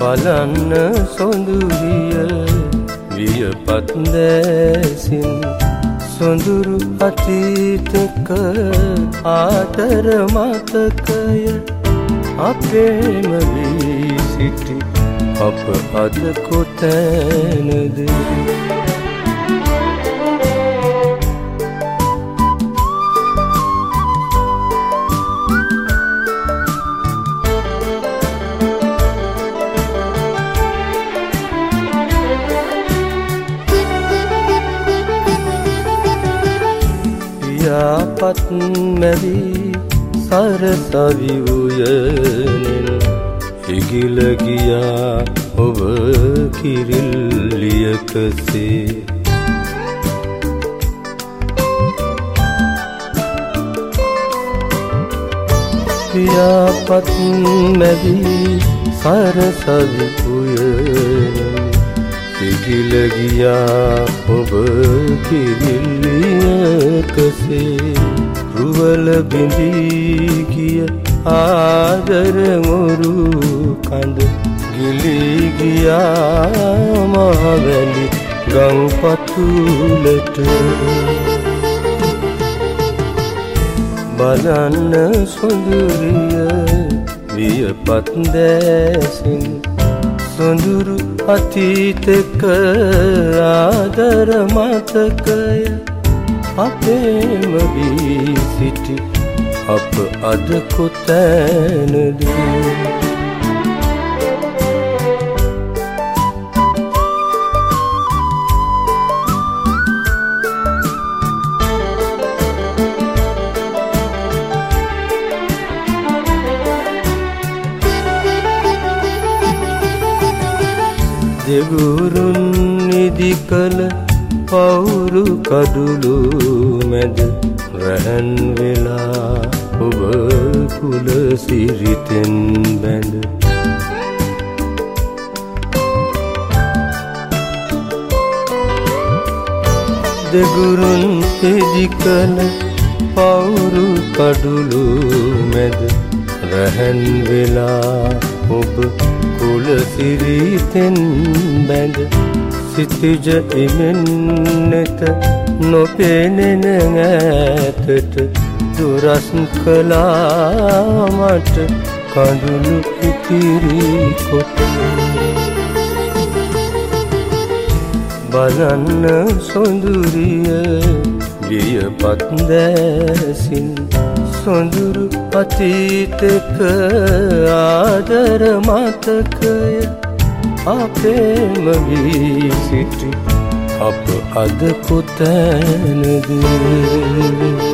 බලන්න සොඳුරිය වියපත් දැසින් සොඳුරු අතීතක ආදර මතකය අපේම වී සිටි අප අද කොතැනද යාපත් මැවි සරසවි උයනෙන් ඉගිල ගියා ඔබ කිරිල්ලියකසේ යාපත් මැවි සරසවි උයනෙන් ඉගිල ගියා ඔබ කිරිල්ලියකසේ රුවල බිඳී ගිය ආදර මොරු කඳ ගිලී ගියා මහවැලි ගම් පතුලට බලන්න සොඳුරිය වියපත් දැසින් සොඳුරු අතීතක ආදර මතකය අපේම වී සිටි අප අද කොතැනද දෙගුරුන් නිදි කළ පවුරු කඩුළු මැද රැහන් වෙලා ඔබ කුල සිරිතෙන් බැඳ දෙගුරුන් නිදි කළ පවුරු කඩුළු මැද රැහන් වෙලා ඔබ කුල සිරිතෙන් බැඳ සිතිජ ඉමෙන්නට නොපෙනෙන ඈතට දුරස් කළා මට කඳුළු ඉතිරි කොට බලන්න සොඳුරිය වියපත් දැසින් සොඳුරු අතීතක ආදර මතකය අපේම වී සිටි අප අද කොතැනද